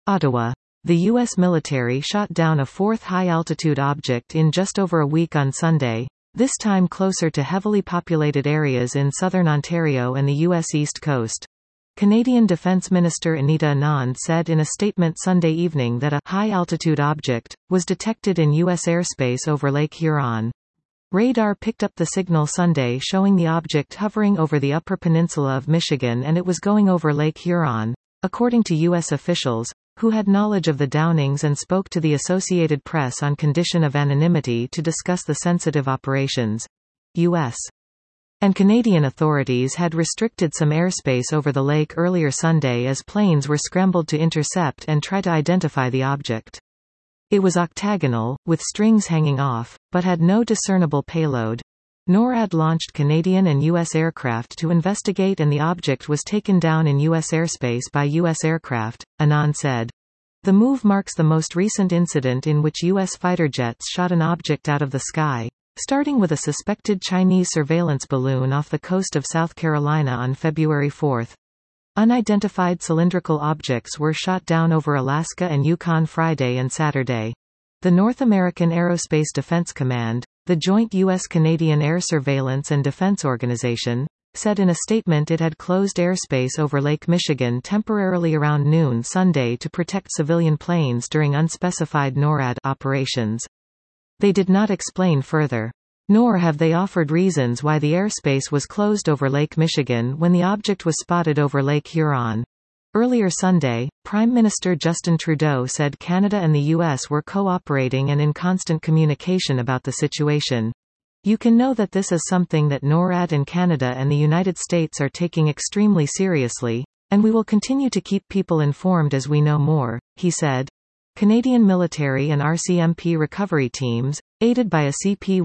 Ottawa. The U.S. military shot down a fourth high-altitude object in just over a week on Sunday, this time closer to heavily populated areas in southern Ontario and the U.S. East Coast. Canadian Defence Minister Anita Anand said in a statement Sunday evening that a high-altitude object was detected in U.S. airspace over Lake Huron. Radar picked up the signal Sunday showing the object hovering over the Upper Peninsula of Michigan, and it was going over Lake Huron, according to U.S. officials, who had knowledge of the downings and spoke to the Associated Press on condition of anonymity to discuss the sensitive operations. U.S. and Canadian authorities had restricted some airspace over the lake earlier Sunday as planes were scrambled to intercept and try to identify the object. It was octagonal, with strings hanging off, but had no discernible payload. NORAD launched Canadian and U.S. aircraft to investigate, and the object was taken down in U.S. airspace by U.S. aircraft, Anand said. The move marks the most recent incident in which U.S. fighter jets shot an object out of the sky, starting with a suspected Chinese surveillance balloon off the coast of South Carolina on February 4. Unidentified cylindrical objects were shot down over Alaska and Yukon Friday and Saturday. The North American Aerospace Defense Command, the joint U.S.-Canadian Air Surveillance and Defense Organization, said in a statement it had closed airspace over Lake Michigan temporarily around noon Sunday to protect civilian planes during unspecified NORAD operations. They did not explain further. Nor have they offered reasons why the airspace was closed over Lake Michigan when the object was spotted over Lake Huron. Earlier Sunday, Prime Minister Justin Trudeau said Canada and the U.S. were cooperating and in constant communication about the situation. You can know that this is something that NORAD and Canada and the United States are taking extremely seriously, and we will continue to keep people informed as we know more, he said. Canadian military and RCMP recovery teams, aided by a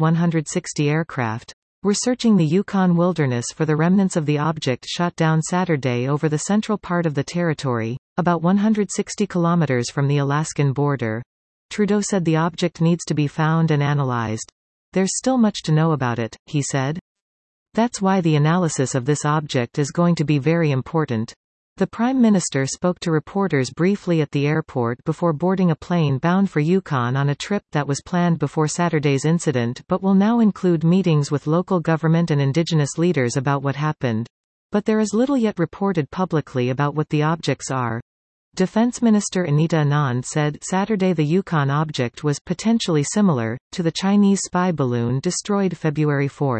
CP-160 aircraft, were searching the Yukon wilderness for the remnants of the object shot down Saturday over the central part of the territory, about 160 kilometers from the Alaskan border. Trudeau said the object needs to be found and analyzed. There's still much to know about it, he said. That's why the analysis of this object is going to be very important. The Prime Minister spoke to reporters briefly at the airport before boarding a plane bound for Yukon on a trip that was planned before Saturday's incident but will now include meetings with local government and Indigenous leaders about what happened. But there is little yet reported publicly about what the objects are. Defense Minister Anita Anand said Saturday the Yukon object was potentially similar to the Chinese spy balloon destroyed February 4.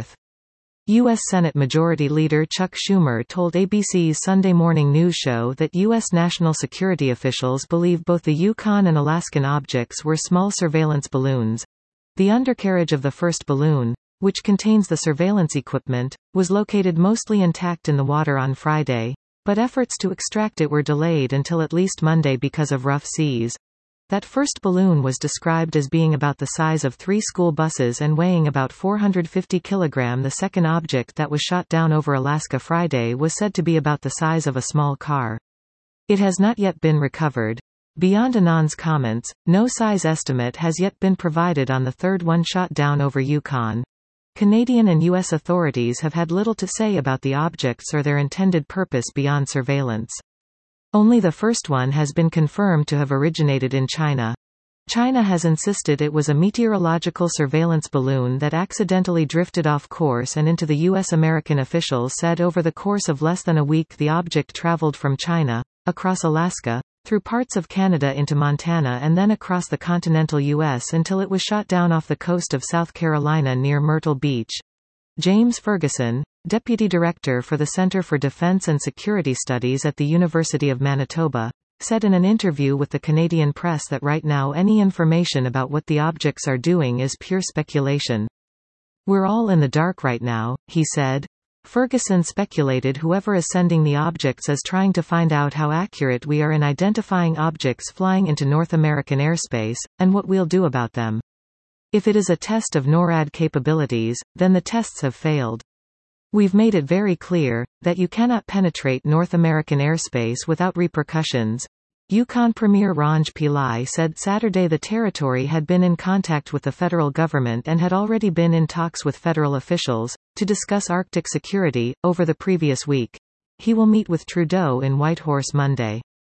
U.S. Senate Majority Leader Chuck Schumer told ABC's Sunday morning news show that U.S. national security officials believe both the Yukon and Alaskan objects were small surveillance balloons. The undercarriage of the first balloon, which contains the surveillance equipment, was located mostly intact in the water on Friday, but efforts to extract it were delayed until at least Monday because of rough seas. That first balloon was described as being about the size of 3 school buses and weighing about 450 kilograms. The second object that was shot down over Alaska Friday was said to be about the size of a small car. It has not yet been recovered. Beyond Anand's comments, no size estimate has yet been provided on the third one shot down over Yukon. Canadian and U.S. authorities have had little to say about the objects or their intended purpose beyond surveillance. Only the first one has been confirmed to have originated in China. China has insisted it was a meteorological surveillance balloon that accidentally drifted off course and into the U.S. American officials said over the course of less than a week the object traveled from China, across Alaska, through parts of Canada into Montana and then across the continental U.S. until it was shot down off the coast of South Carolina near Myrtle Beach. James Ferguson, Deputy Director for the Centre for Defence and Security Studies at the University of Manitoba, said in an interview with the Canadian press that right now any information about what the objects are doing is pure speculation. We're all in the dark right now, he said. Ferguson speculated whoever is sending the objects is trying to find out how accurate we are in identifying objects flying into North American airspace, and what we'll do about them. If it is a test of NORAD capabilities, then the tests have failed. We've made it very clear that you cannot penetrate North American airspace without repercussions. Yukon Premier Ranj Pillai said Saturday the territory had been in contact with the federal government and had already been in talks with federal officials to discuss Arctic security over the previous week. He will meet with Trudeau in Whitehorse Monday.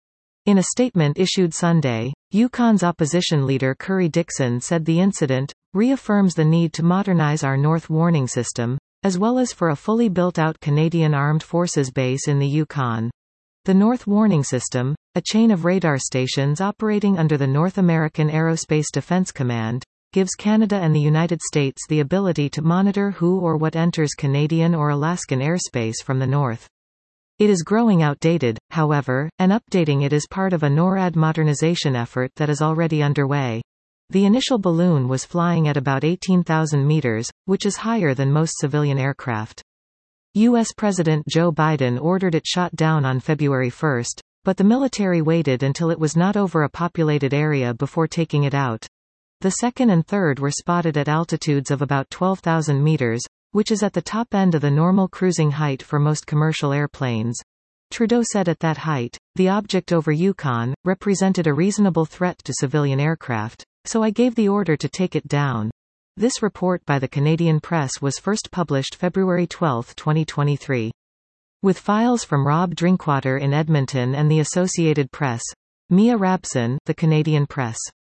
In a statement issued Sunday, Yukon's opposition leader Curry Dixon said the incident reaffirms the need to modernize our North Warning System, as well as for a fully built-out Canadian Armed Forces base in the Yukon. The North Warning System, a chain of radar stations operating under the North American Aerospace Defense Command, gives Canada and the United States the ability to monitor who or what enters Canadian or Alaskan airspace from the north. It is growing outdated, however, and updating it is part of a NORAD modernization effort that is already underway. The initial balloon was flying at about 18,000 meters, which is higher than most civilian aircraft. U.S. President Joe Biden ordered it shot down on February 1, but the military waited until it was not over a populated area before taking it out. The second and third were spotted at altitudes of about 12,000 meters, which is at the top end of the normal cruising height for most commercial airplanes. Trudeau said at that height, the object over Yukon represented a reasonable threat to civilian aircraft, so I gave the order to take it down. This report by the Canadian Press was first published February 12, 2023. With files from Rob Drinkwater in Edmonton and the Associated Press. Mia Rabson, The Canadian Press.